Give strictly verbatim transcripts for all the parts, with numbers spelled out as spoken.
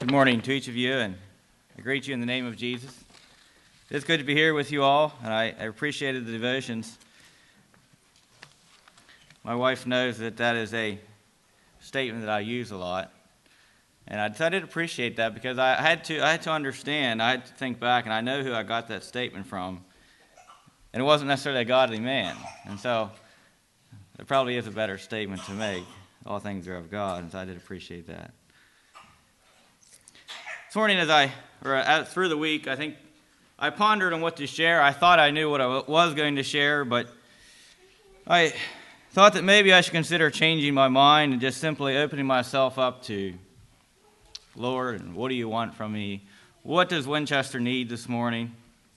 Good morning to each of you, and I greet you in the name of Jesus. It's good to be here with you all, and I, I appreciated the devotions. My wife knows that that is a statement that I use a lot, and I, I did appreciate that because I had to I had to understand, I had to think back, and I know who I got that statement from, and it wasn't necessarily a godly man, and so it probably is a better statement to make. All things are of God, and so I did appreciate that. This morning, as I, or as, through the week, I think I pondered on what to share. I thought I knew what I was going to share, but I thought that maybe I should consider changing my mind and just simply opening myself up to, Lord, and what do you want from me? What does Winchester need this morning?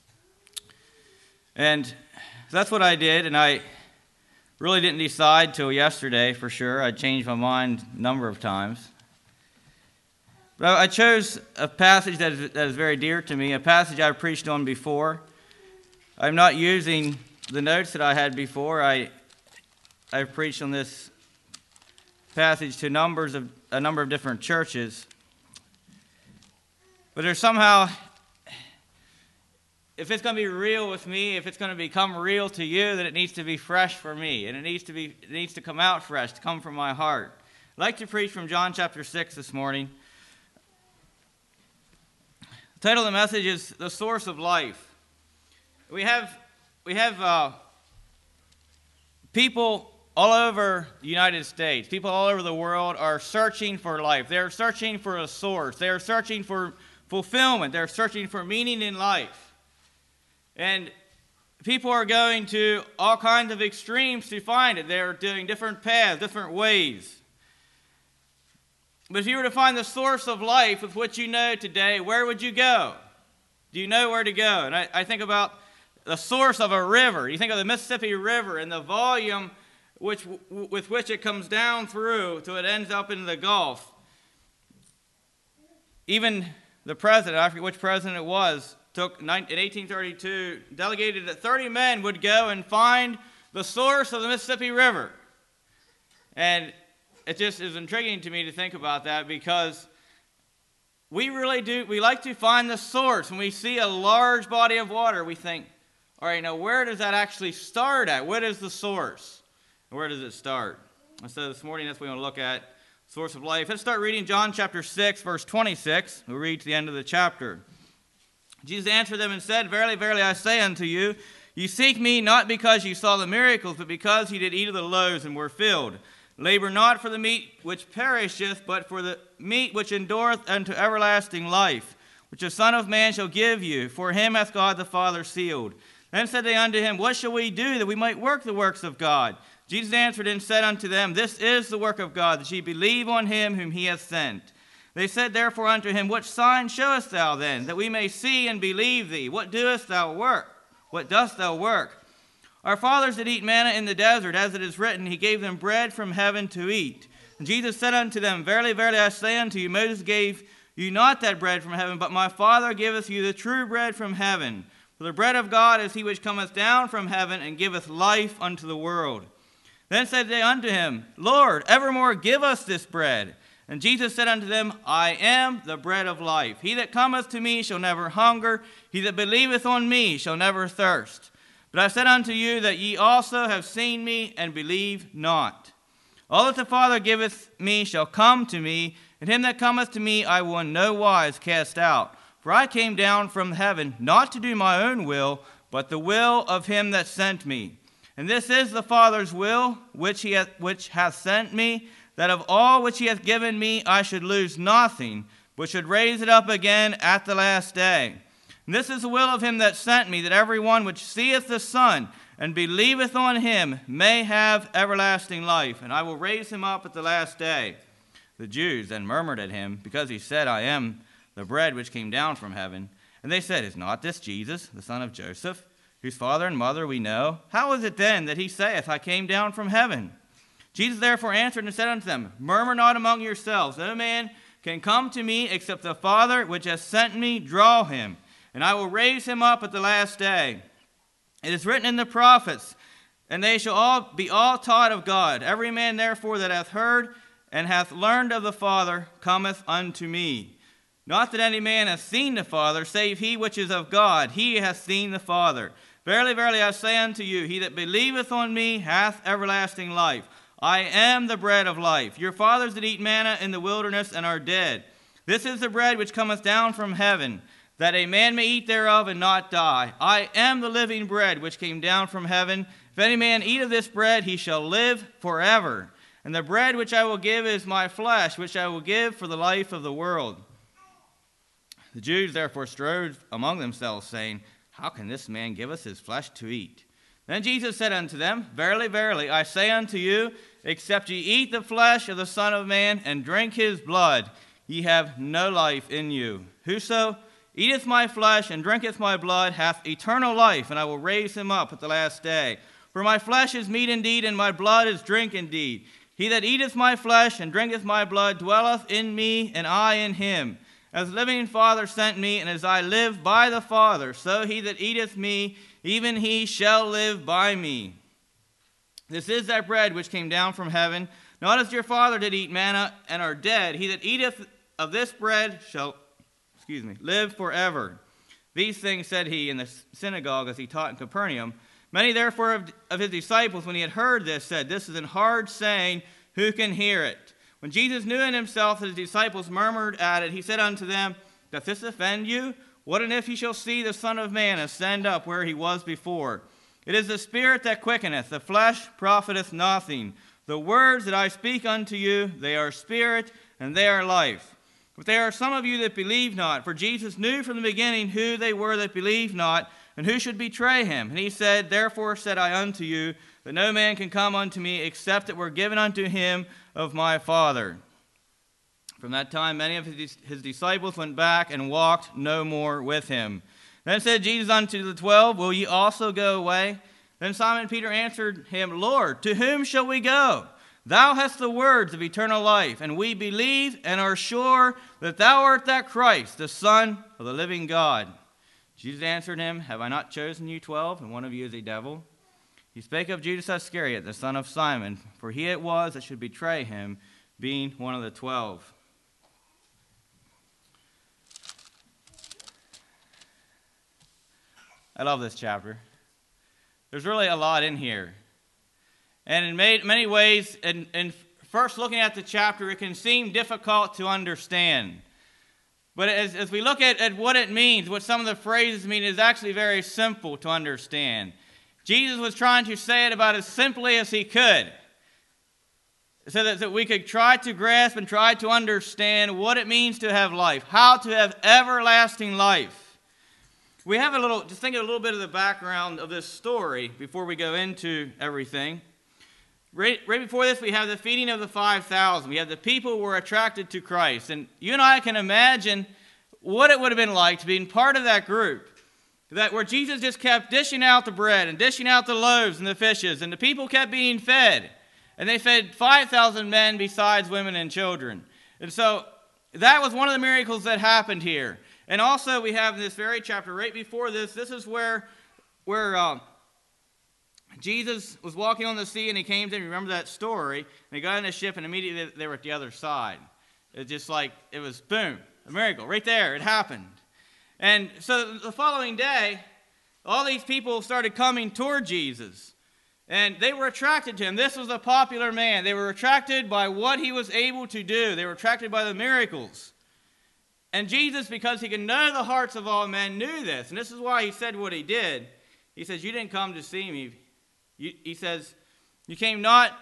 And that's what I did, and I really didn't decide till yesterday for sure. I changed my mind a number of times. But I chose a passage that is, that is very dear to me, a passage I've preached on before. I'm not using the notes that I had before. I, I've preached on this passage to numbers of a number of different churches. But there's somehow, if it's going to be real with me, if it's going to become real to you, then it needs to be fresh for me. And it needs to be, it needs to come out fresh, to come from my heart. I'd like to preach from John chapter six this morning. The title of the message is The Source of Life. We have, we have uh, people all over the United States, people all over the world are searching for life. They're searching for a source. They're searching for fulfillment. They're searching for meaning in life. And people are going to all kinds of extremes to find it. They're doing different paths, different ways. But if you were to find the source of life with what you know today, where would you go? Do you know where to go? And I, I think about the source of a river. You think of the Mississippi River and the volume which, with which it comes down through till it ends up in the Gulf. Even the president, I forget which president it was, took in eighteen thirty-two, delegated that thirty men would go and find the source of the Mississippi River. And it just is intriguing to me to think about that because we really do, we like to find the source. When we see a large body of water, we think, all right, now where does that actually start at? What is the source? Where does it start? And so this morning, that's what we want to look at, source of life. Let's start reading John chapter six, verse twenty-six. We'll read to the end of the chapter. Jesus answered them and said, Verily, verily, I say unto you, you seek me not because you saw the miracles, but because you did eat of the loaves and were filled. Labor not for the meat which perisheth, but for the meat which endureth unto everlasting life, which the Son of Man shall give you. For him hath God the Father sealed. Then said they unto him, What shall we do that we might work the works of God? Jesus answered and said unto them, This is the work of God, that ye believe on him whom he hath sent. They said therefore unto him, What sign showest thou then, that we may see and believe thee? What doest thou work? What dost thou work? Our fathers did eat manna in the desert, as it is written, He gave them bread from heaven to eat. And Jesus said unto them, Verily, verily, I say unto you, Moses gave you not that bread from heaven, but my Father giveth you the true bread from heaven. For the bread of God is he which cometh down from heaven, and giveth life unto the world. Then said they unto him, Lord, evermore give us this bread. And Jesus said unto them, I am the bread of life. He that cometh to me shall never hunger. He that believeth on me shall never thirst. But I said unto you that ye also have seen me, and believe not. All that the Father giveth me shall come to me, and him that cometh to me I will in no wise cast out. For I came down from heaven, not to do my own will, but the will of him that sent me. And this is the Father's will, which he hath, which hath sent me, that of all which he hath given me I should lose nothing, but should raise it up again at the last day. And this is the will of him that sent me, that every one which seeth the Son and believeth on him may have everlasting life, and I will raise him up at the last day. The Jews then murmured at him, because he said, I am the bread which came down from heaven. And they said, Is not this Jesus, the son of Joseph, whose father and mother we know? How is it then that he saith, I came down from heaven? Jesus therefore answered and said unto them, Murmur not among yourselves. No man can come to me except the Father which hath sent me draw him, and I will raise him up at the last day. It is written in the prophets, and they shall all be all taught of God. Every man therefore that hath heard and hath learned of the Father cometh unto me. Not that any man hath seen the Father, save he which is of God. He hath seen the Father. Verily, verily, I say unto you, he that believeth on me hath everlasting life. I am the bread of life. Your fathers did eat manna in the wilderness and are dead. This is the bread which cometh down from heaven, that a man may eat thereof and not die. I am the living bread which came down from heaven. If any man eat of this bread, he shall live forever. And the bread which I will give is my flesh, which I will give for the life of the world. The Jews therefore strove among themselves, saying, How can this man give us his flesh to eat? Then Jesus said unto them, Verily, verily, I say unto you, except ye eat the flesh of the Son of Man and drink his blood, ye have no life in you. Whoso eateth my flesh and drinketh my blood hath eternal life, and I will raise him up at the last day. For my flesh is meat indeed, and my blood is drink indeed. He that eateth my flesh and drinketh my blood dwelleth in me, and I in him. As the living Father sent me, and as I live by the Father, so he that eateth me, even he shall live by me. This is that bread which came down from heaven, not as your father did eat manna and are dead. He that eateth of this bread shall, excuse me, live forever. These things said he in the synagogue as he taught in Capernaum. Many therefore of, of his disciples, when he had heard this, said, This is an hard saying, who can hear it? When Jesus knew in himself that his disciples murmured at it, he said unto them, Doth this offend you? What and if ye shall see the Son of Man ascend up where he was before? It is the Spirit that quickeneth, the flesh profiteth nothing. The words that I speak unto you, they are spirit, and they are life. But there are some of you that believe not, for Jesus knew from the beginning who they were that believed not, and who should betray him. And he said, Therefore said I unto you, that no man can come unto me, except it were given unto him of my Father. From that time many of his, his disciples went back and walked no more with him. Then said Jesus unto the twelve, Will ye also go away? Then Simon Peter answered him, Lord, to whom shall we go? Thou hast the words of eternal life, and we believe and are sure that thou art that Christ, the Son of the living God. Jesus answered him, Have I not chosen you twelve, and one of you is a devil? He spake of Judas Iscariot, the son of Simon, for he it was that should betray him, being one of the twelve. I love this chapter. There's really a lot in here. And in many ways, in, in first looking at the chapter, it can seem difficult to understand. But as, as we look at, at what it means, what some of the phrases mean, is actually very simple to understand. Jesus was trying to say it about as simply as he could, so that, that we could try to grasp and try to understand what it means to have life, how to have everlasting life. We have a little, just think of a little bit of the background of this story before we go into everything. Right, right before this, we have the feeding of the five thousand. We have the people who were attracted to Christ. And you and I can imagine what it would have been like to be part of that group, that where Jesus just kept dishing out the bread and dishing out the loaves and the fishes, and the people kept being fed. And they fed five thousand men besides women and children. And so that was one of the miracles that happened here. And also we have in this very chapter, right before this, this is where, where uh, Jesus was walking on the sea, and he came to, remember that story, and he got in the ship, and immediately they were at the other side. It just like, it was boom, a miracle, right there, it happened. And so the following day, all these people started coming toward Jesus, and they were attracted to him. This was a popular man. They were attracted by what he was able to do. They were attracted by the miracles. And Jesus, because he could know the hearts of all men, knew this. And this is why he said what he did. He says, you didn't come to see me. You, he says, you came not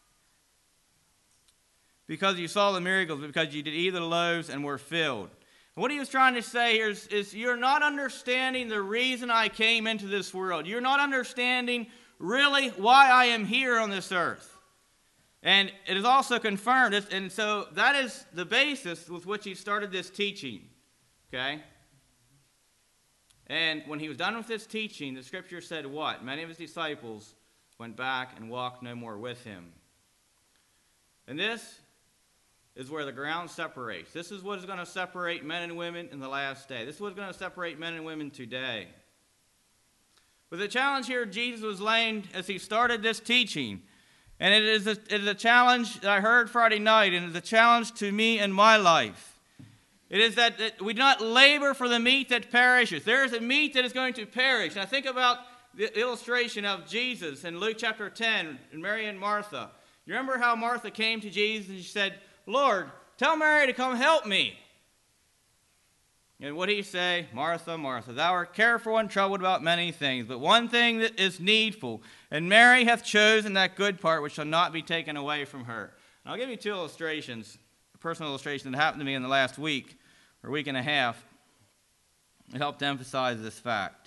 because you saw the miracles, but because you did eat the loaves and were filled. And what he was trying to say here is, is you're not understanding the reason I came into this world. You're not understanding really why I am here on this earth. And it is also confirmed, and so that is the basis with which he started this teaching, okay? And when he was done with this teaching, the scripture said what? Many of his disciples went back and walked no more with him. And this is where the ground separates. This is what is going to separate men and women in the last day. This is what is going to separate men and women today. But the challenge here Jesus was laying as he started this teaching, and it is, a, it is a challenge that I heard Friday night, and it is a challenge to me in my life, It is that, that we do not labor for the meat that perishes. There is a meat that is going to perish. And I think about the illustration of Jesus in Luke chapter ten, and Mary and Martha. You remember how Martha came to Jesus and she said, Lord, tell Mary to come help me. And what did he say? Martha, Martha, thou art careful and troubled about many things, but one thing that is needful, and Mary hath chosen that good part which shall not be taken away from her. And I'll give you two illustrations, a personal illustration that happened to me in the last week, or week and a half. It helped emphasize this fact.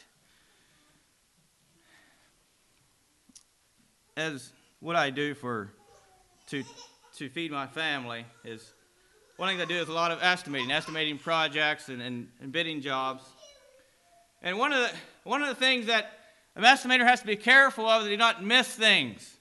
As what I do for to to feed my family is, one thing I do is a lot of estimating, estimating projects and, and, and bidding jobs. And one of the one of the things that an estimator has to be careful of is to not miss things.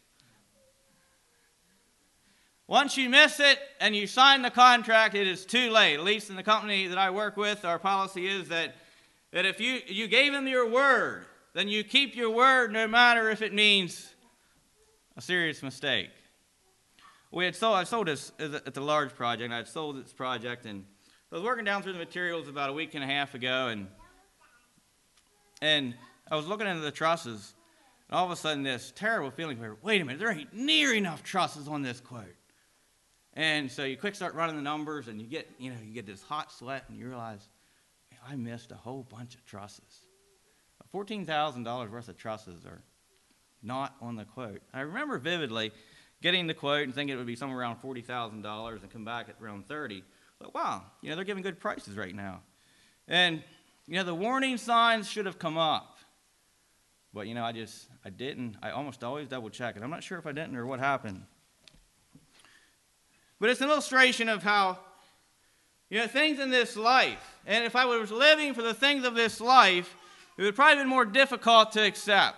Once you miss it and you sign the contract, it is too late. At least in the company that I work with, our policy is that, that if you, you gave them your word, then you keep your word no matter if it means a serious mistake. We had sold, I sold this, it's a large project, and I had sold this project, and I was working down through the materials about a week and a half ago, and and I was looking into the trusses, and all of a sudden this terrible feeling, wait a minute, there ain't near enough trusses on this quote. And so you quick start running the numbers, and you get, you know, you get this hot sweat, and you realize, I missed a whole bunch of trusses. fourteen thousand dollars worth of trusses are not on the quote. I remember vividly getting the quote and thinking it would be somewhere around forty thousand dollars and come back at around thirty. But wow, you know, they're giving good prices right now. And, you know, the warning signs should have come up. But, you know, I just, I didn't. I almost always double check it. I'm not sure if I didn't or what happened. But it's an illustration of how, you know, things in this life, and if I was living for the things of this life, it would probably have been more difficult to accept.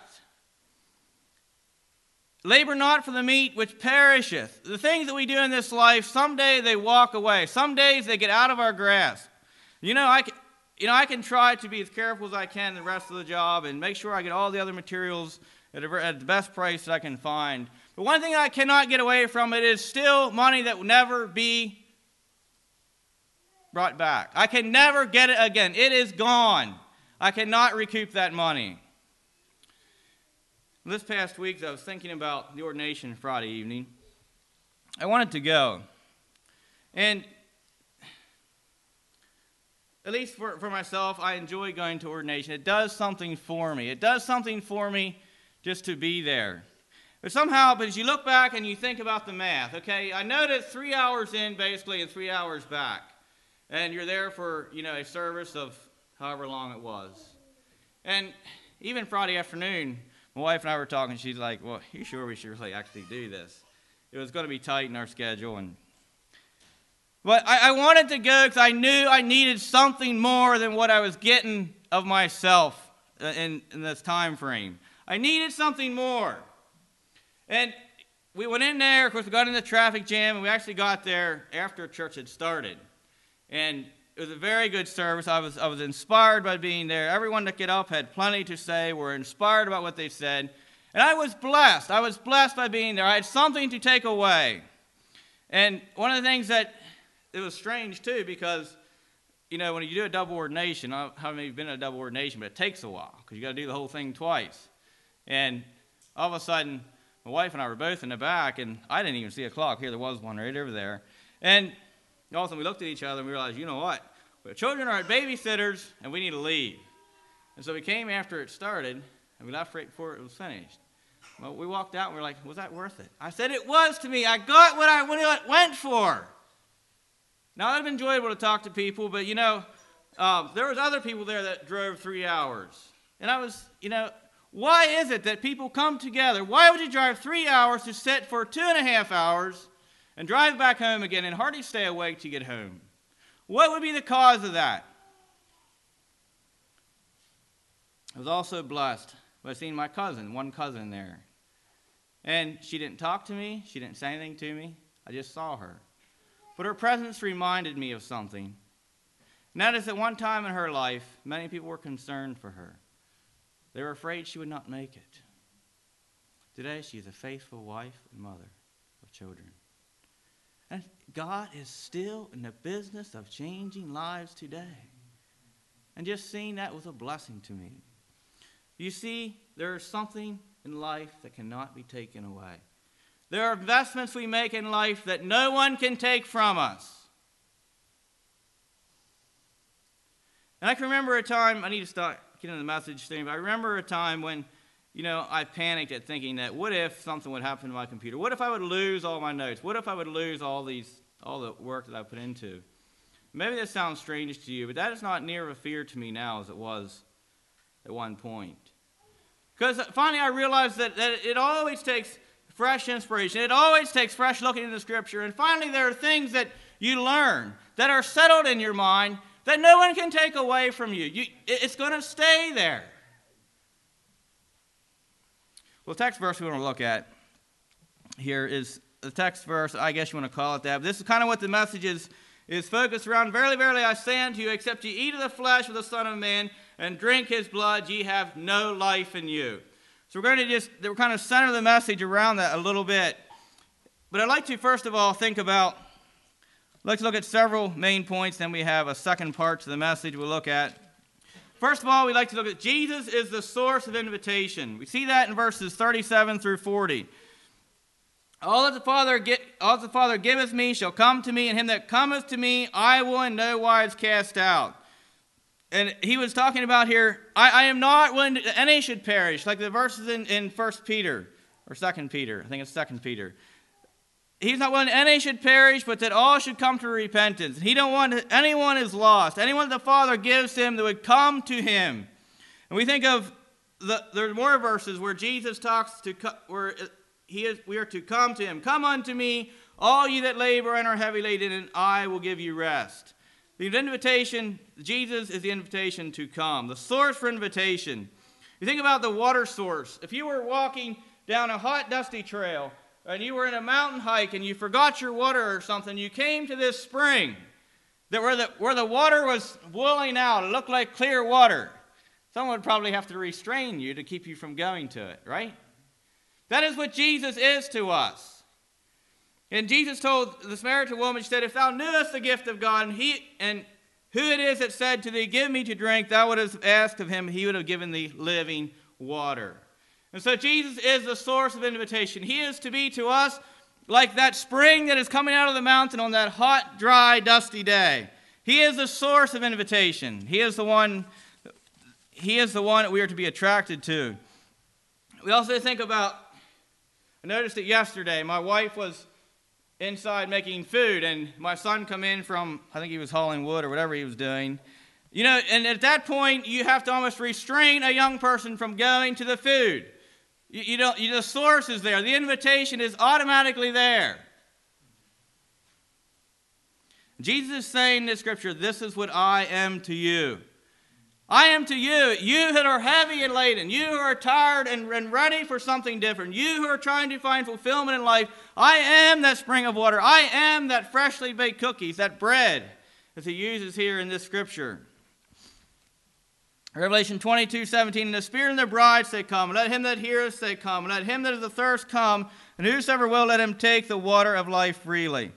Labor not for the meat which perisheth. The things that we do in this life, someday they walk away. Some days they get out of our grasp. You know, I can, you know, I can try to be as careful as I can the rest of the job and make sure I get all the other materials at, a, at the best price that I can find. But one thing I cannot get away from, it is still money that will never be brought back. I can never get it again. It is gone. I cannot recoup that money. This past week, I was thinking about the ordination Friday evening. I wanted to go. And at least for, for myself, I enjoy going to ordination. It does something for me. It does something for me just to be there. But somehow, but as you look back and you think about the math, okay, I know that three hours in basically and three hours back. And you're there for, you know, a service of however long it was. And even Friday afternoon, my wife and I were talking, she's like, well, you sure we should really actually do this? It was going to be tight in our schedule. and But I, I wanted to go because I knew I needed something more than what I was getting of myself in, in this time frame. I needed something more. And we went in there, of course, we got in the traffic jam, and we actually got there after church had started. And it was a very good service. I was I was inspired by being there. Everyone that got up had plenty to say, were inspired about what they said. And I was blessed. I was blessed by being there. I had something to take away. And one of the things that, it was strange too, because, you know, when you do a double ordination, I don't know how many of you have been in a double ordination, but it takes a while, because you got to do the whole thing twice. And all of a sudden, my wife and I were both in the back, and I didn't even see a clock. Here, there was one right over there. And all of a sudden, we looked at each other and we realized, you know what? The children are at babysitters, and we need to leave. And so we came after it started, and we left right before it was finished. Well, we walked out, and we were like, was that worth it? I said, it was to me. I got what I went for. Now, I've been enjoyable to talk to people, but, you know, um, there was other people there that drove three hours. And I was, you know, why is it that people come together? Why would you drive three hours to sit for two and a half hours and drive back home again and hardly stay awake to get home? What would be the cause of that? I was also blessed by seeing my cousin, one cousin there. And she didn't talk to me. She didn't say anything to me. I just saw her. But her presence reminded me of something. And that is at one time in her life, many people were concerned for her. They were afraid she would not make it. Today, she is a faithful wife and mother of children. And And God is still in the business of changing lives today. And just seeing that was a blessing to me. You see, there is something in life that cannot be taken away. There are investments we make in life that no one can take from us. And I can remember a time, I need to start getting into the message thing, but I remember a time when, you know, I panicked at thinking that what if something would happen to my computer? What if I would lose all my notes? What if I would lose all these, all the work that I put into? Maybe this sounds strange to you, but that is not near a fear to me now as it was at one point. Because finally I realized that, that it always takes fresh inspiration. It always takes fresh looking into Scripture. And finally there are things that you learn that are settled in your mind that no one can take away from you. you it's going to stay there. Well, the text verse we want to look at here is the text verse, I guess you want to call it that. But this is kind of what the message is, is focused around. Verily, verily, I say unto you, except ye eat of the flesh of the Son of Man and drink his blood, ye have no life in you. So we're going to just, we're kind of center the message around that a little bit. But I'd like to first of all think about, let's look at several main points, then we have a second part to the message we'll look at. First of all, we'd like to look at Jesus is the source of invitation. We see that in verses thirty-seven through forty. All that the Father get, all that the Father giveth me shall come to me, and him that cometh to me I will in no wise cast out. And he was talking about here, I, I am not willing that any should perish, like the verses in, in First Peter, or Second Peter, I think it's Second Peter. He's not willing that any should perish, but that all should come to repentance. He don't want anyone is lost. Anyone that the Father gives him that would come to him. And we think of, the, there's more verses where Jesus talks to, where he is, we are to come to him. Come unto me, all you that labor and are heavy laden, and I will give you rest. The invitation, Jesus is the invitation to come. The source for invitation. You think about the water source. If you were walking down a hot, dusty trail, and you were in a mountain hike, and you forgot your water or something, you came to this spring that where the, where the water was welling out. It looked like clear water. Someone would probably have to restrain you to keep you from going to it, right? That is what Jesus is to us. And Jesus told the Samaritan woman, she said, if thou knewest the gift of God, and, he, and who it is that said to thee, give me to drink, thou wouldst have asked of him, he would have given thee living water. And so Jesus is the source of invitation. He is to be to us like that spring that is coming out of the mountain on that hot, dry, dusty day. He is the source of invitation. He is the one, he is the one that we are to be attracted to. We also think about, I noticed it yesterday, my wife was inside making food, and my son come in from, I think he was hauling wood or whatever he was doing. You know, and at that point, you have to almost restrain a young person from going to the food. You, you don't, you, the source is there. The invitation is automatically there. Jesus is saying in this scripture, this is what I am to you. I am to you, you that are heavy and laden, you who are tired and, and ready for something different, you who are trying to find fulfillment in life. I am that spring of water. I am that freshly baked cookies, that bread, as he uses here in this scripture. Revelation twenty-two seventeen, and the Spirit and the bride say, come. Let him that heareth say, come. And let him that is athirst come. And whosoever will, let him take the water of life freely.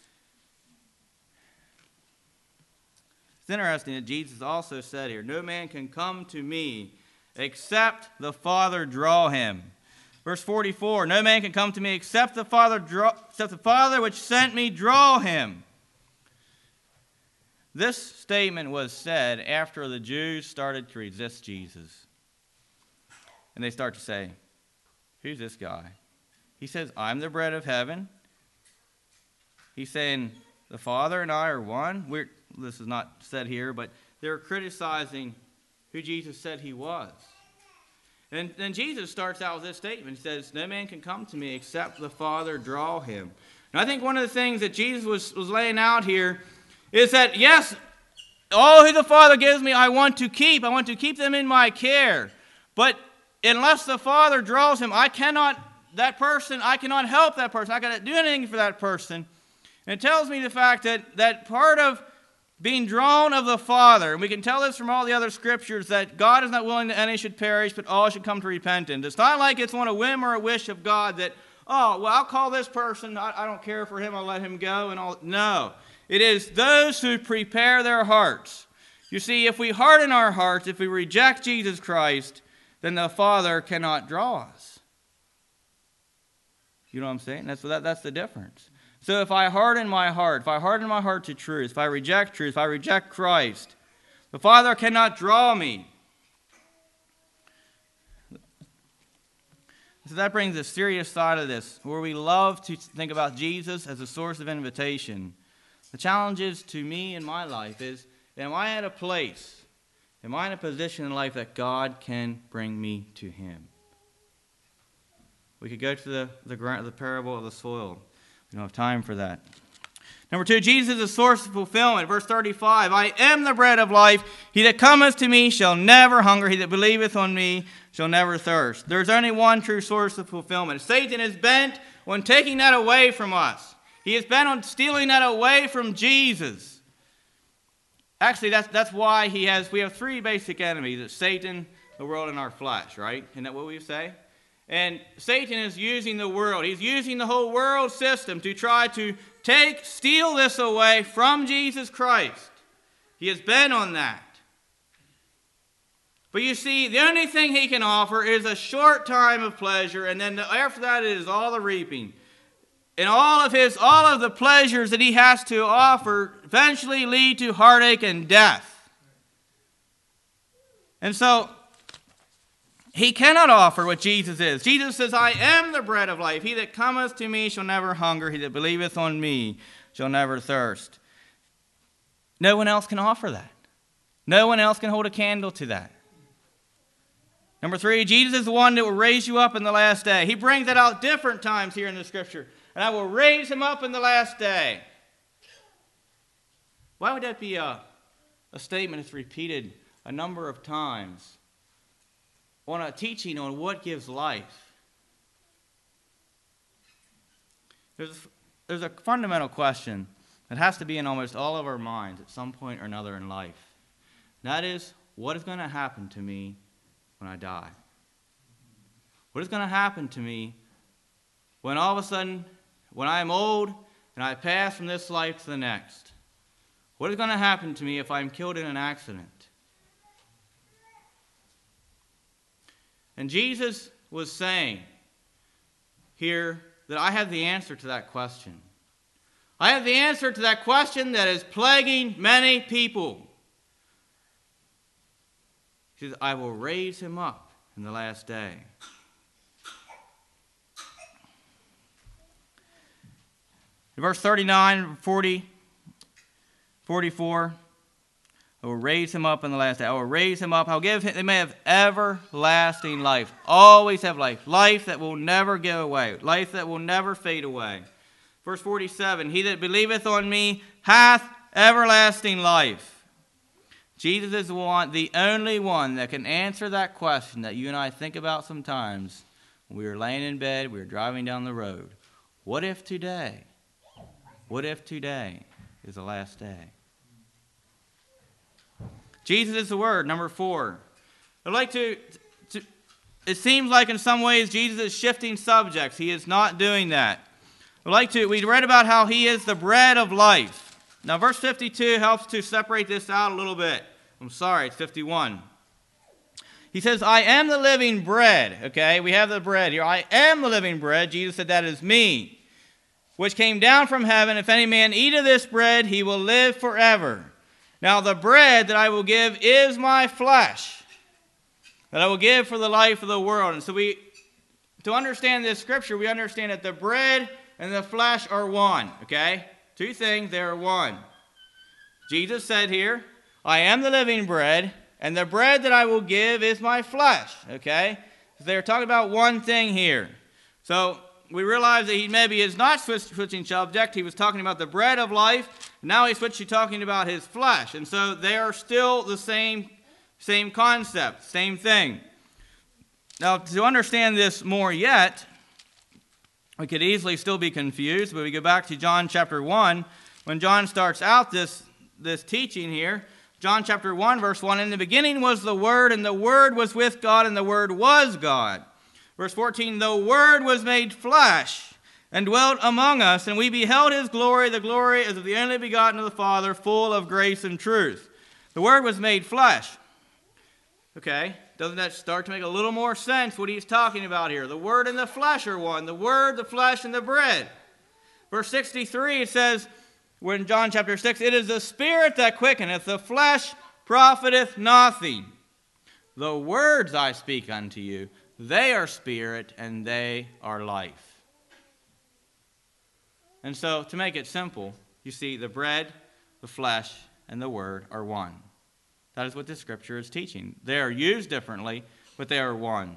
It's interesting that Jesus also said here, no man can come to me except the Father draw him. Verse forty-four, no man can come to me except the Father draw, except the Father which sent me draw him. This statement was said after the Jews started to resist Jesus. And they start to say, who's this guy? He says, I'm the bread of heaven. He's saying, the Father and I are one. We're, this is not said here, but they're criticizing who Jesus said he was. And then Jesus starts out with this statement. He says, no man can come to me except the Father draw him. And I think one of the things that Jesus was, was laying out here is that, yes, all who the Father gives me I want to keep. I want to keep them in my care. But unless the Father draws him, I cannot, that person, I cannot help that person. I cannot do anything for that person. And it tells me the fact that, that part of being drawn of the Father, and we can tell this from all the other scriptures, that God is not willing that any should perish, but all should come to repentance. It's not like it's on a whim or a wish of God that oh, well, I'll call this person. I, I don't care for him. I'll let him go. And all. No. It is those who prepare their hearts. You see, if we harden our hearts, if we reject Jesus Christ, then the Father cannot draw us. You know what I'm saying? That's, that, that's the difference. So if I harden my heart, if I harden my heart to truth, if I reject truth, if I reject Christ, the Father cannot draw me. So that brings a serious side of this, where we love to think about Jesus as a source of invitation. The challenge is to me in my life is, am I at a place, am I in a position in life that God can bring me to Him? We could go to the, the, the parable of the soil. We don't have time for that. Number two, Jesus is a source of fulfillment. Verse thirty-five, I am the bread of life. He that cometh to me shall never hunger. He that believeth on me shall never thirst. There's only one true source of fulfillment. Satan is bent on taking that away from us. He is bent on stealing that away from Jesus. Actually, that's, that's why he has, we have three basic enemies. It's Satan, the world, and our flesh, right? Isn't that what we say? And Satan is using the world. He's using the whole world system to try to take, steal this away from Jesus Christ. He has been on that. But you see, the only thing he can offer is a short time of pleasure, and then after that it is all the reaping. And all of his, all of the pleasures that he has to offer eventually lead to heartache and death. And so, he cannot offer what Jesus is. Jesus says, I am the bread of life. He that cometh to me shall never hunger. He that believeth on me shall never thirst. No one else can offer that. No one else can hold a candle to that. Number three, Jesus is the one that will raise you up in the last day. He brings that out different times here in the Scripture. And I will raise him up in the last day. Why would that be a, a statement that's repeated a number of times on a teaching on what gives life? There's, there's a fundamental question that has to be in almost all of our minds at some point or another in life. And that is, what is going to happen to me when I die? What is going to happen to me when all of a sudden, when I am old and I pass from this life to the next? What is going to happen to me if I'm killed in an accident? And Jesus was saying here that I have the answer to that question. I have the answer to that question that is plaguing many people. He says, I will raise him up in the last day. In verse thirty-nine, forty, forty-four, I will raise him up in the last day. I will raise him up. I'll give him, they may have everlasting life. Always have life. Life that will never go away. Life that will never fade away. Verse forty-seven, he that believeth on me hath everlasting life. Jesus is the one, the only one that can answer that question that you and I think about sometimes when we are laying in bed, we are driving down the road. What if today? What if today is the last day? Jesus is the Word. Number four. I'd like to, to, it seems like in some ways Jesus is shifting subjects. He is not doing that. I'd like to, we read about how he is the bread of life. Now verse fifty-two helps to separate this out a little bit. I'm sorry, it's fifty-one. He says, I am the living bread. Okay, we have the bread here. I am the living bread. Jesus said, that is me, which came down from heaven. If any man eat of this bread, he will live forever. Now the bread that I will give is my flesh, that I will give for the life of the world. And so we, to understand this scripture, we understand that the bread and the flesh are one. Okay? Two things, they are one. Jesus said here, I am the living bread, and the bread that I will give is my flesh. Okay? So they're talking about one thing here. So we realize that he maybe is not switching subject. He was talking about the bread of life. Now he's switching talking about his flesh. And so they are still the same, same concept, same thing. Now, to understand this more yet, we could easily still be confused, but we go back to John chapter one. When John starts out this, this teaching here, John chapter one, verse one, in the beginning was the Word, and the Word was with God, and the Word was God. Verse fourteen, the Word was made flesh and dwelt among us, and we beheld his glory. The glory is of the only begotten of the Father, full of grace and truth. The Word was made flesh. Okay, doesn't that start to make a little more sense what he's talking about here? The Word and the flesh are one. The Word, the flesh, and the bread. Verse sixty-three, it says, when John chapter six, it is the Spirit that quickeneth, the flesh profiteth nothing. The words I speak unto you, they are spirit and they are life. And so, to make it simple, you see, the bread, the flesh, and the Word are one. That is what the Scripture is teaching. They are used differently, but they are one.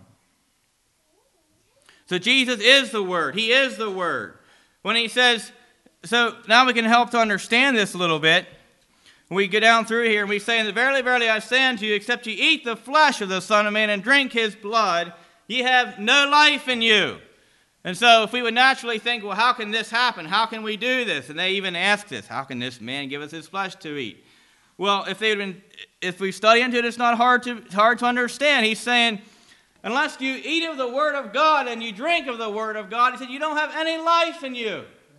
So Jesus is the Word. He is the Word. When he says, so now we can help to understand this a little bit. We go down through here and we say, verily, verily, I say unto you, except ye eat the flesh of the Son of Man and drink his blood, ye have no life in you. And so if we would naturally think, well, how can this happen? How can we do this? And they even ask this, how can this man give us his flesh to eat? Well, if they'd been, if we study into it, it's not hard to hard to understand. He's saying, unless you eat of the Word of God and you drink of the Word of God, he said, you don't have any life in you.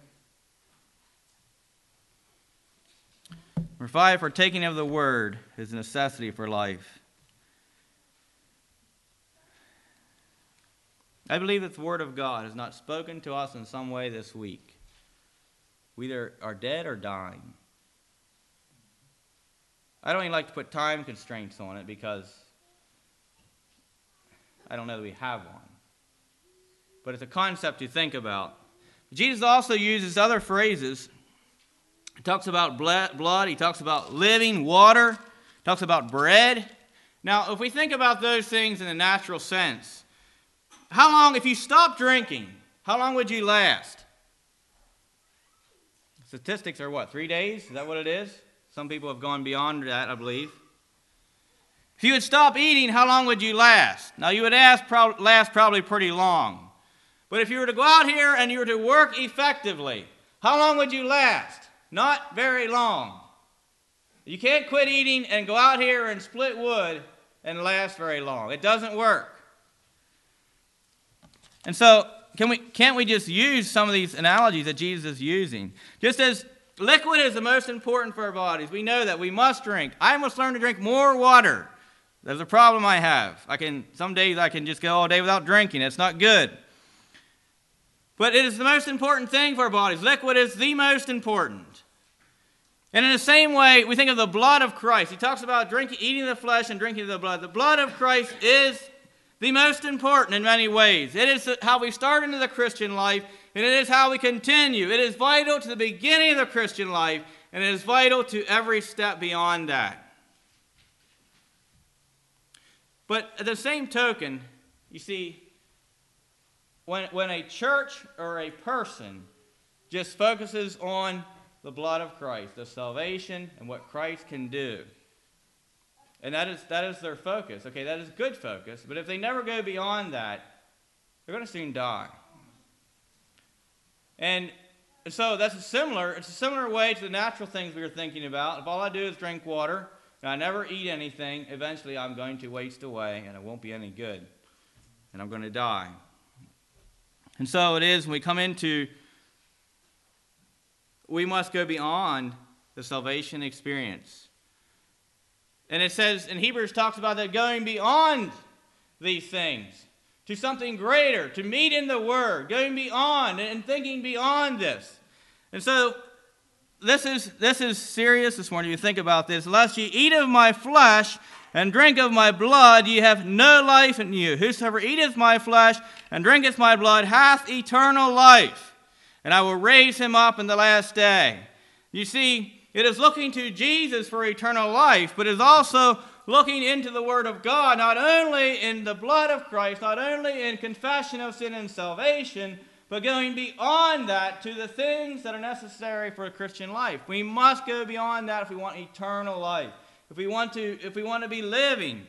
Number five, partaking of the Word is a necessity for life. I believe that the Word of God has not spoken to us in some way this week. We either are dead or dying. I don't even like to put time constraints on it because I don't know that we have one. But it's a concept to think about. Jesus also uses other phrases. He talks about blood. He talks about living water. He talks about bread. Now, if we think about those things in the natural sense, how long, if you stop drinking, how long would you last? Statistics are what, three days? Is that what it is? Some people have gone beyond that, I believe. If you would stop eating, how long would you last? Now, you would ask, pro- last probably pretty long. But if you were to go out here and you were to work effectively, how long would you last? Not very long. You can't quit eating and go out here and split wood and last very long. It doesn't work. And so, can we, can't we just use some of these analogies that Jesus is using? Just as liquid is the most important for our bodies, we know that we must drink. I must learn to drink more water. There's a problem I have. I can some days I can just go all day without drinking. It's not good. But it is the most important thing for our bodies. Liquid is the most important. And in the same way, we think of the blood of Christ. He talks about drinking, eating the flesh and drinking the blood. The blood of Christ is the most important in many ways. It is how we start into the Christian life, and it is how we continue. It is vital to the beginning of the Christian life, and it is vital to every step beyond that. But at the same token, you see, when, when a church or a person just focuses on the blood of Christ, the salvation and what Christ can do, and that is that is their focus. Okay, that is good focus. But if they never go beyond that, they're going to soon die. And so that's a similar, it's a similar way to the natural things we were thinking about. If all I do is drink water and I never eat anything, eventually I'm going to waste away and it won't be any good. And I'm going to die. And so it is when we come into, we must go beyond the salvation experience. And it says, in Hebrews talks about that going beyond these things to something greater, to meet in the Word, going beyond and thinking beyond this. And so this is this is serious this morning. You think about this. Lest ye eat of my flesh and drink of my blood, ye have no life in you. Whosoever eateth my flesh and drinketh my blood hath eternal life, and I will raise him up in the last day. You see, it is looking to Jesus for eternal life, but is also looking into the Word of God, not only in the blood of Christ, not only in confession of sin and salvation, but going beyond that to the things that are necessary for a Christian life. We must go beyond that if we want eternal life, if we want to, if we want to be living.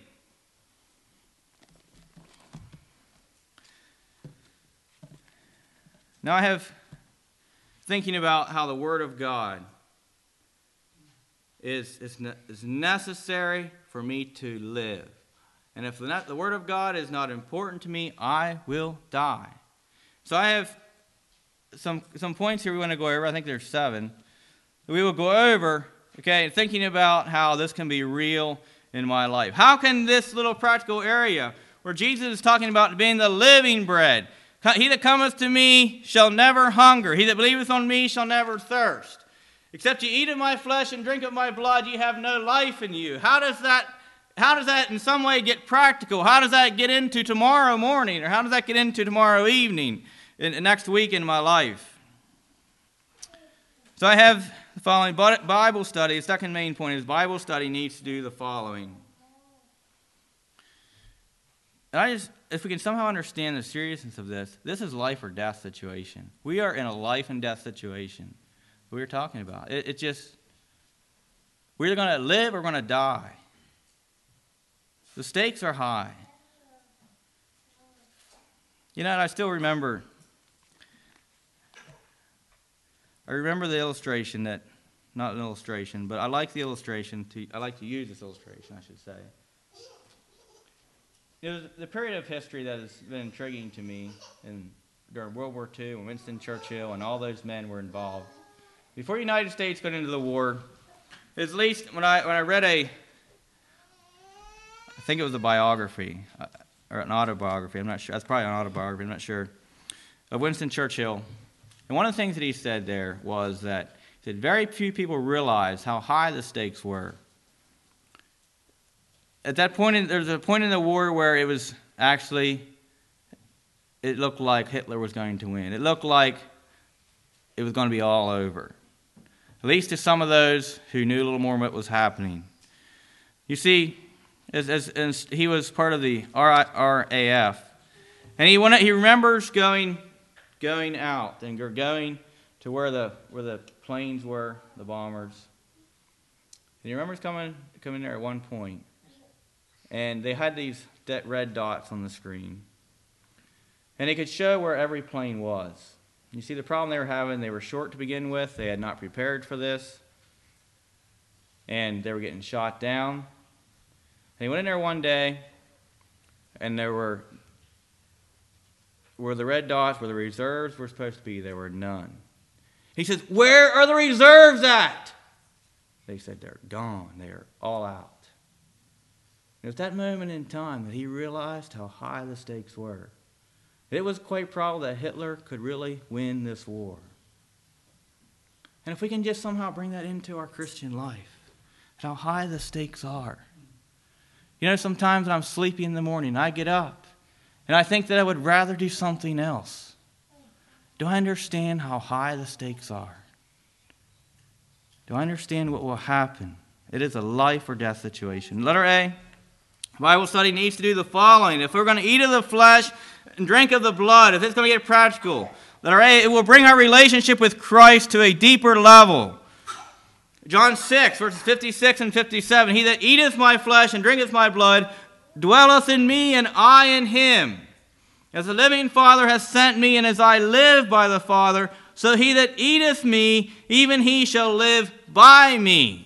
Now I have thinking about how the Word of God is, is, is necessary for me to live. And if the, the Word of God is not important to me, I will die. So I have some, some points here we want to go over. I think there's seven. We will go over, okay, thinking about how this can be real in my life. How can this little practical area where Jesus is talking about being the living bread, he that cometh to me shall never hunger, he that believeth on me shall never thirst. Except ye eat of my flesh and drink of my blood, ye have no life in you. How does that, how does that in some way get practical? How does that get into tomorrow morning? Or how does that get into tomorrow evening, in, in next week in my life? So I have the following Bible study. The second main point is Bible study needs to do the following. And I just, if we can somehow understand the seriousness of this, this is life or death situation. We are in a life and death situation. We were talking about. It, it just, we're either going to live or we're going to die. The stakes are high. You know, and I still remember, I remember the illustration that, not an illustration, but I like the illustration, to, I like to use this illustration, I should say. It was the period of history that has been intriguing to me in, during World War Two, when Winston Churchill and all those men were involved. Before the United States got into the war, at least when I when I read a, I think it was a biography, uh, or an autobiography, I'm not sure, that's probably an autobiography, I'm not sure, of Winston Churchill. And one of the things that he said there was that he said very few people realized how high the stakes were. At that point, in, there was a point in the war where it was actually, it looked like Hitler was going to win. It looked like it was going to be all over. At least to some of those who knew a little more what was happening. You see, as, as, as he was part of the R A F, and he went, he remembers going, going out and going to where the where the planes were, the bombers. And he remembers coming coming there at one point. And they had these red dots on the screen. And they could show where every plane was. You see the problem they were having, they were short to begin with. They had not prepared for this. And they were getting shot down. And he went in there one day, and there were, where the red dots, where the reserves were supposed to be, there were none. He says, where are the reserves at? They said, they're gone. They're all out. It was that moment in time that he realized how high the stakes were. It was quite probable that Hitler could really win this war. And if we can just somehow bring that into our Christian life, how high the stakes are. You know, sometimes when I'm sleepy in the morning, I get up and I think that I would rather do something else. Do I understand how high the stakes are? Do I understand what will happen? It is a life or death situation. Letter A. Bible study needs to do the following. If we're going to eat of the flesh and drink of the blood, if it's going to get practical, letter A, it will bring our relationship with Christ to a deeper level. John six, verses fifty-six and fifty-seven, he that eateth my flesh and drinketh my blood dwelleth in me, and I in him. As the living Father hath sent me, and as I live by the Father, so he that eateth me, even he shall live by me.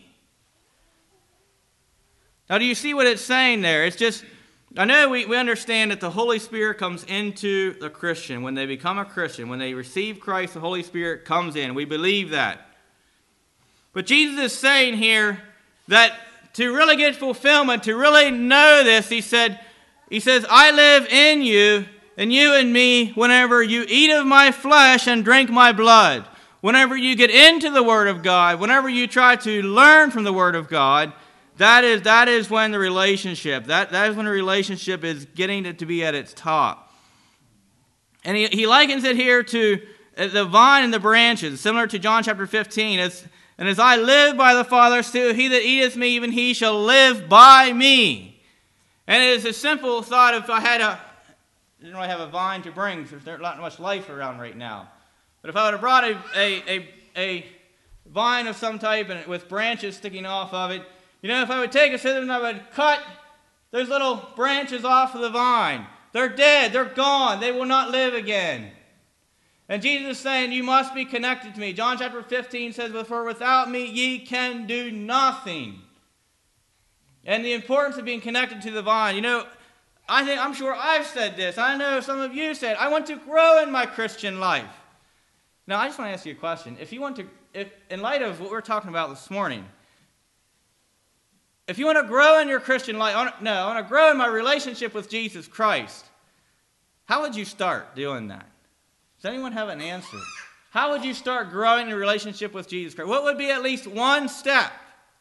Now, do you see what it's saying there? It's just, I know we, we understand that the Holy Spirit comes into the Christian. When they become a Christian, when they receive Christ, the Holy Spirit comes in. We believe that. But Jesus is saying here that to really get fulfillment, to really know this, he said, he says, I live in you, and you in me, whenever you eat of my flesh and drink my blood. Whenever you get into the Word of God, whenever you try to learn from the Word of God, That is, that is when the relationship, that, that is when the relationship is getting it to be at its top. And he, he likens it here to the vine and the branches, similar to John chapter fifteen. It's, and as I live by the Father, so he that eateth me, even he shall live by me. And it is a simple thought. If I had a, I didn't really have a vine to bring, because there's not much life around right now. But if I would have brought a, a, a, a vine of some type and with branches sticking off of it, you know, if I would take a scissors and I would cut those little branches off of the vine, they're dead, they're gone, they will not live again. And Jesus is saying, you must be connected to me. John chapter fifteen says, for without me ye can do nothing. And the importance of being connected to the vine. You know, I think, I'm sure I've said this. I know some of you said, I want to grow in my Christian life. Now, I just want to ask you a question. If you want to, if, in light of what we're talking about this morning, if you want to grow in your Christian life, I want, no, I want to grow in my relationship with Jesus Christ, how would you start doing that? Does anyone have an answer? How would you start growing in your relationship with Jesus Christ? What would be at least one step?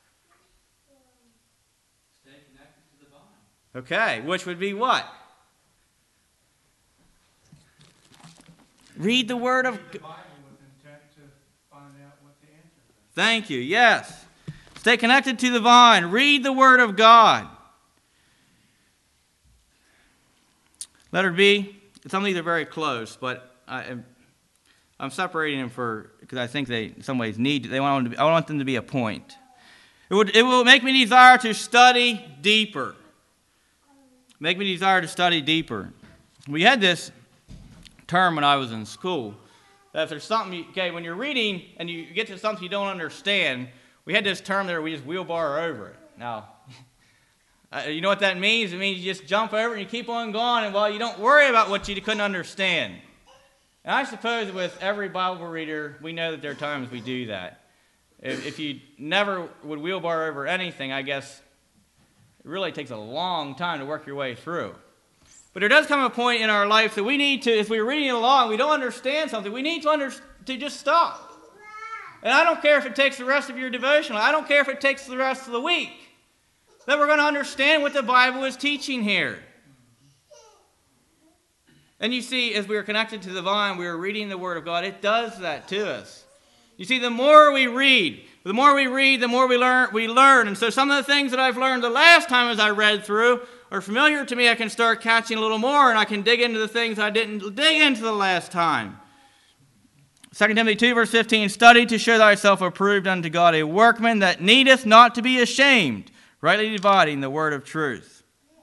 Stay connected to the vine. Okay, which would be what? Read the Word of God. Thank you, yes. Stay connected to the vine. Read the Word of God. Letter B, some of these are very close, but I am, I'm separating them for, because I think they, in some ways, need, they want them to be, I want them to be a point. It, would, it will make me desire to study deeper. Make me desire to study deeper. We had this term when I was in school, that if there's something, you, okay, when you're reading and you get to something you don't understand, we had this term there, we just wheelbarrow over it. Now, uh, you know what that means? It means you just jump over it and you keep on going, and well, you don't worry about what you couldn't understand. And I suppose with every Bible reader, we know that there are times we do that. If, if you never would wheelbarrow over anything, I guess it really takes a long time to work your way through. But there does come a point in our life that we need to, if we're reading along, we don't understand something, we need to, under, to just stop. And I don't care if it takes the rest of your devotional. I don't care if it takes the rest of the week. That we're going to understand what the Bible is teaching here. And you see, as we are connected to the vine, we are reading the Word of God. It does that to us. You see, the more we read, the more we read, the more we learn. We learn. And so some of the things that I've learned the last time as I read through are familiar to me. I can start catching a little more, and I can dig into the things I didn't dig into the last time. Second Timothy two, verse fifteen, study to show thyself approved unto God, a workman that needeth not to be ashamed, rightly dividing the word of truth.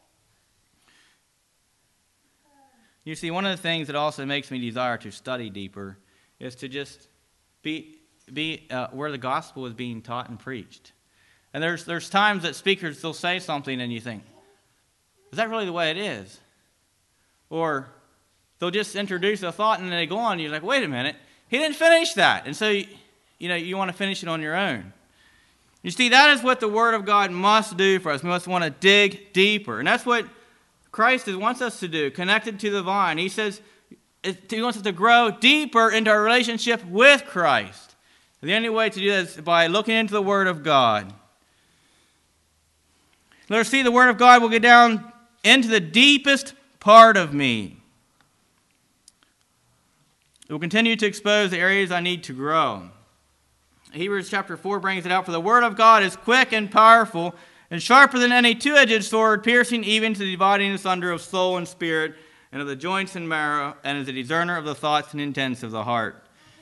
You see, one of the things that also makes me desire to study deeper is to just be, be uh, where the gospel is being taught and preached. And there's, there's times that speakers will say something and you think, is that really the way it is? Or they'll just introduce a thought and then they go on and you're like, wait a minute. He didn't finish that. And so, you know, you want to finish it on your own. You see, that is what the Word of God must do for us. We must want to dig deeper. And that's what Christ wants us to do, connected to the vine. He says He wants us to grow deeper into our relationship with Christ. And the only way to do that is by looking into the Word of God. Let us see the Word of God will get down into the deepest part of me. It will continue to expose the areas I need to grow. Hebrews chapter four brings it out, for the word of God is quick and powerful, and sharper than any two-edged sword, piercing even to the dividing asunder of soul and spirit, and of the joints and marrow, and is a discerner of the thoughts and intents of the heart.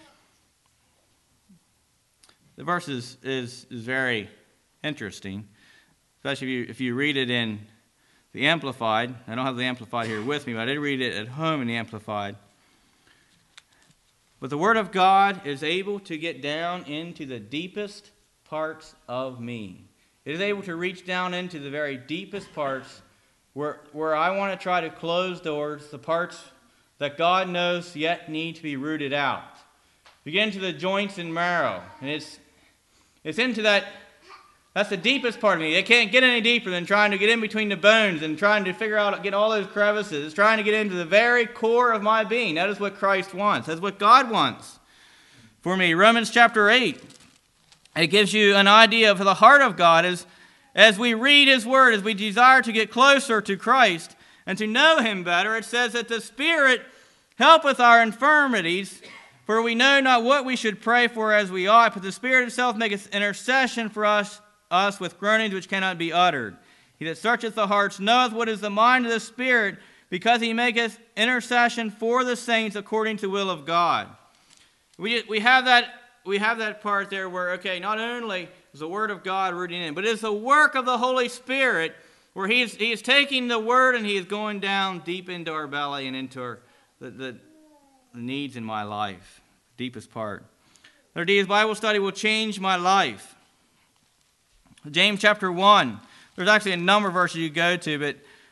The verse is, is, is very interesting, especially if you, if you read it in the Amplified. I don't have the Amplified here with me, but I did read it at home in the Amplified. But the Word of God is able to get down into the deepest parts of me. It is able to reach down into the very deepest parts where, where I want to try to close doors, the parts that God knows yet need to be rooted out. You get into the joints and marrow, and it's, it's into that, that's the deepest part of me. It can't get any deeper than trying to get in between the bones and trying to figure out, get all those crevices. It's trying to get into the very core of my being. That is what Christ wants. That's what God wants for me. Romans chapter eight, it gives you an idea of the heart of God as, as we read His Word, as we desire to get closer to Christ and to know Him better. It says that the Spirit helpeth our infirmities, for we know not what we should pray for as we ought, but the Spirit itself maketh intercession for us, us with groanings which cannot be uttered. He that searcheth the hearts knoweth what is the mind of the Spirit, because He maketh intercession for the saints according to the will of God. We, we, have that, we have that part there where, okay, not only is the Word of God rooting in, but it is the work of the Holy Spirit where He is, he is taking the Word and He is going down deep into our belly and into our, the, the, the needs in my life, the deepest part. Letter D, His Bible study will change my life. James chapter one. There's actually a number of verses you go to, but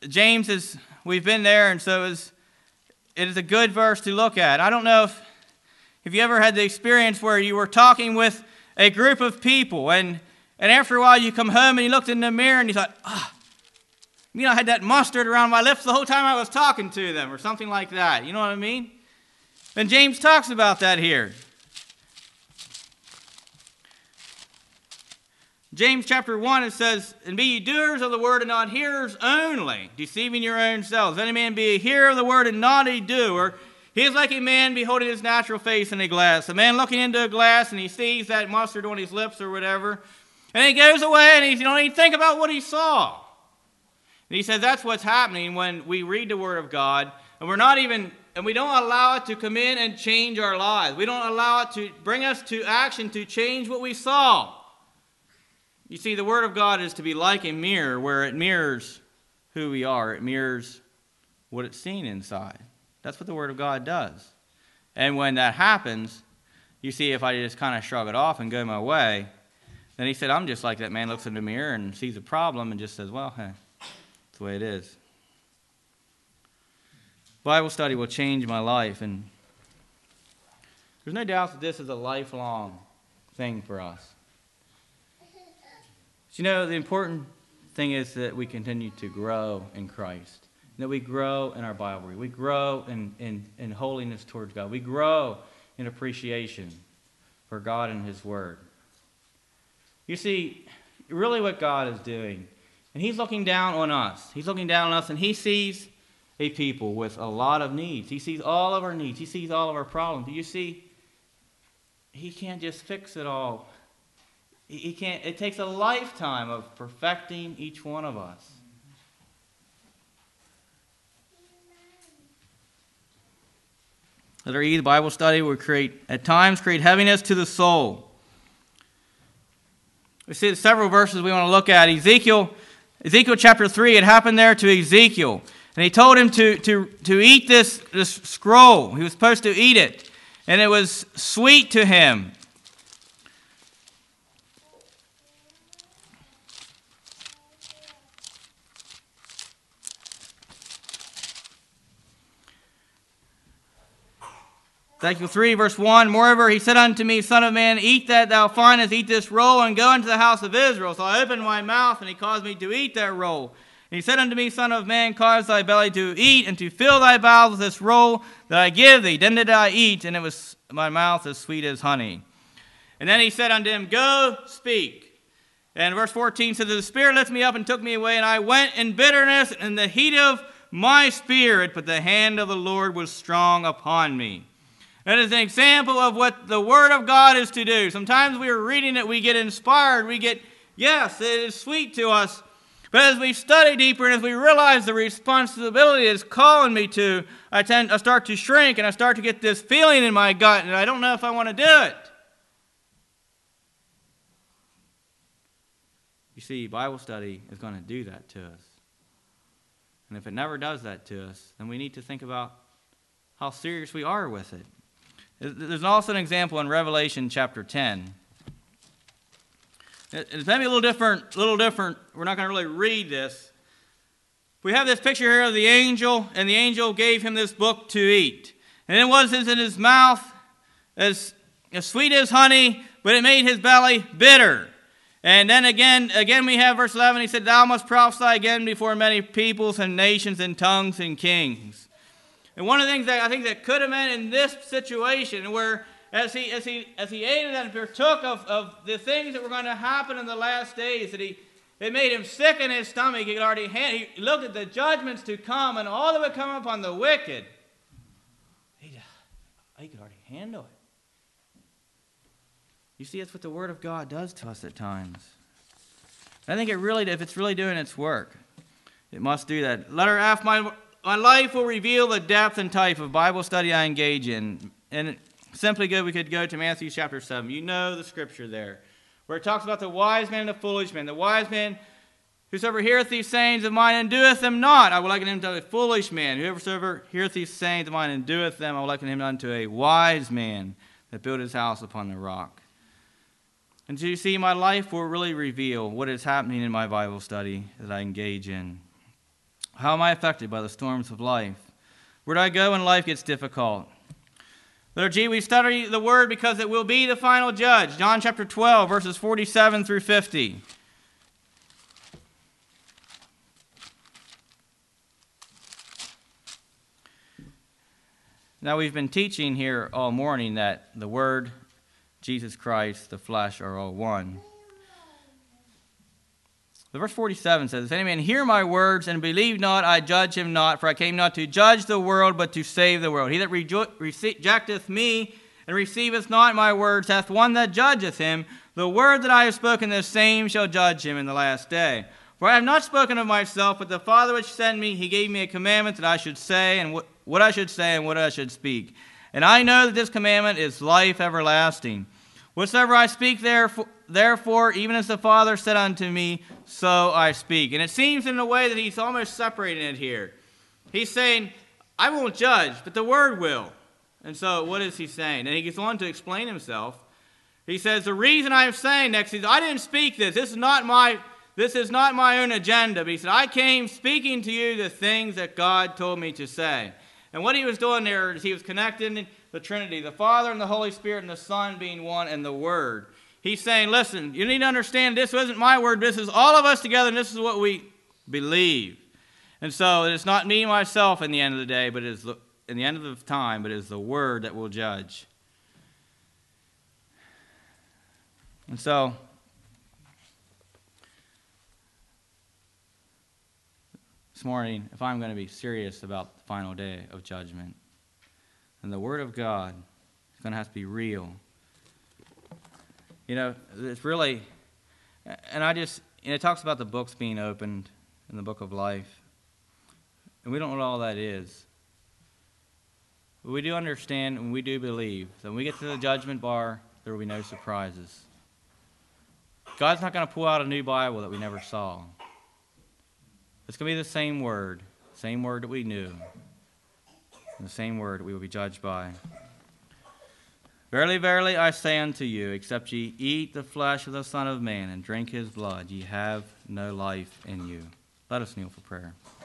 James is, we've been there, and so it is, it is a good verse to look at. I don't know if, if you ever had the experience where you were talking with a group of people, and, and after a while you come home and you looked in the mirror and you thought, ah, oh, you know, I had that mustard around my lips the whole time I was talking to them, or something like that. You know what I mean? And James talks about that here. James chapter one, it says, "And be ye doers of the word and not hearers only, deceiving your own selves. If any man be a hearer of the word and not a doer, he is like a man beholding his natural face in a glass. A man looking into a glass and he sees that mustard on his lips or whatever, and he goes away and he don't even think about what he saw." And he says that's what's happening when we read the word of God, and we're not even, and we don't allow it to come in and change our lives. We don't allow it to bring us to action to change what we saw. You see, the Word of God is to be like a mirror where it mirrors who we are. It mirrors what it's seen inside. That's what the Word of God does. And when that happens, you see, if I just kind of shrug it off and go my way, then he said, I'm just like that man looks in the mirror and sees a problem and just says, well, hey, that's the way it is. Bible study will change my life, and there's no doubt that this is a lifelong thing for us. You know, the important thing is that we continue to grow in Christ, that we grow in our Bible reading. We grow in, in, in holiness towards God. We grow in appreciation for God and His Word. You see, really what God is doing, and He's looking down on us. He's looking down on us, and He sees a people with a lot of needs. He sees all of our needs. He sees all of our problems. You see, He can't just fix it all. He can't. It takes a lifetime of perfecting each one of us. Letter E, the Bible study will create, at times, create heaviness to the soul. We see several verses we want to look at. Ezekiel, Ezekiel chapter three, it happened there to Ezekiel. And he told him to, to, to eat this, this scroll. He was supposed to eat it. And it was sweet to him. Ezekiel three, verse one, "Moreover, he said unto me, Son of man, eat that thou findest, eat this roll, and go into the house of Israel. So I opened my mouth, and he caused me to eat that roll. And he said unto me, Son of man, cause thy belly to eat, and to fill thy bowels with this roll that I give thee. Then did I eat, and it was my mouth as sweet as honey. And then he said unto him, Go, speak. And verse fourteen says, The Spirit lifted me up and took me away, and I went in bitterness and in the heat of my spirit, but the hand of the Lord was strong upon me." That is an example of what the Word of God is to do. Sometimes we are reading it, we get inspired, we get, yes, it is sweet to us. But as we study deeper and as we realize the responsibility it's calling me to, I tend I start to shrink and I start to get this feeling in my gut and I don't know if I want to do it. You see, Bible study is going to do that to us. And if it never does that to us, then we need to think about how serious we are with it. There's also an example in Revelation chapter ten. It's maybe a little different, little different. We're not going to really read this. We have this picture here of the angel, and the angel gave him this book to eat. And it was in his mouth as, as sweet as honey, but it made his belly bitter. And then again, again we have verse eleven. He said, Thou must prophesy again before many peoples and nations and tongues and kings. And one of the things that I think that could have been in this situation, where as he as he as he ate and partook of, of the things that were going to happen in the last days, that he it made him sick in his stomach. He could already hand, he looked at the judgments to come and all that would come upon the wicked. He, he could already handle it. You see, that's what the Word of God does to us at times. I think it really, if it's really doing its work, it must do that. Letter F, my My life will reveal the depth and type of Bible study I engage in. And simply good, we could go to Matthew chapter seven. You know the scripture there, where it talks about the wise man and the foolish man. The wise man, whosoever heareth these sayings of mine and doeth them not, I will liken him to a foolish man. Whosoever heareth these sayings of mine and doeth them, I will liken him unto a wise man that built his house upon the rock. And so you see, my life will really reveal what is happening in my Bible study that I engage in. How am I affected by the storms of life? Where do I go when life gets difficult? Letter G, we study the Word because it will be the final judge. John chapter twelve, verses forty-seven through fifty. Now, we've been teaching here all morning that the Word, Jesus Christ, the flesh are all one. The verse forty-seven says, if any man hear my words and believe not, I judge him not, for I came not to judge the world, but to save the world. He that rejo- rejecteth me and receiveth not my words hath one that judgeth him. The word that I have spoken, the same shall judge him in the last day. For I have not spoken of myself, but the Father which sent me, he gave me a commandment that I should say, and what, what I should say, and what I should speak. And I know that this commandment is life everlasting. Whatsoever I speak, therefore, therefore, even as the Father said unto me, so I speak. And it seems in a way that he's almost separating it here. He's saying, I won't judge, but the Word will. And so what is he saying? And he gets on to explain himself. He says, the reason I am saying next is, I didn't speak this. This is not my, this is not my own agenda. But he said, I came speaking to you the things that God told me to say. And what he was doing there is he was connecting the Trinity, the Father and the Holy Spirit and the Son being one, and the Word. He's saying, listen, you need to understand this isn't my word. This is all of us together, and this is what we believe. And so it's not me, myself, in the end of the day, but it is the, in the end of the time, but it is the Word that will judge. And so, this morning, if I'm going to be serious about the final day of judgment, then the Word of God is going to have to be real. You know, it's really, and I just, you know, it talks about the books being opened in the book of life. And we don't know what all that is. But we do understand and we do believe that when we get to the judgment bar, there will be no surprises. God's not going to pull out a new Bible that we never saw. It's going to be the same word, same word that we knew, and the same word that we will be judged by. Verily, verily, I say unto you, except ye eat the flesh of the Son of Man and drink his blood, ye have no life in you. Let us kneel for prayer.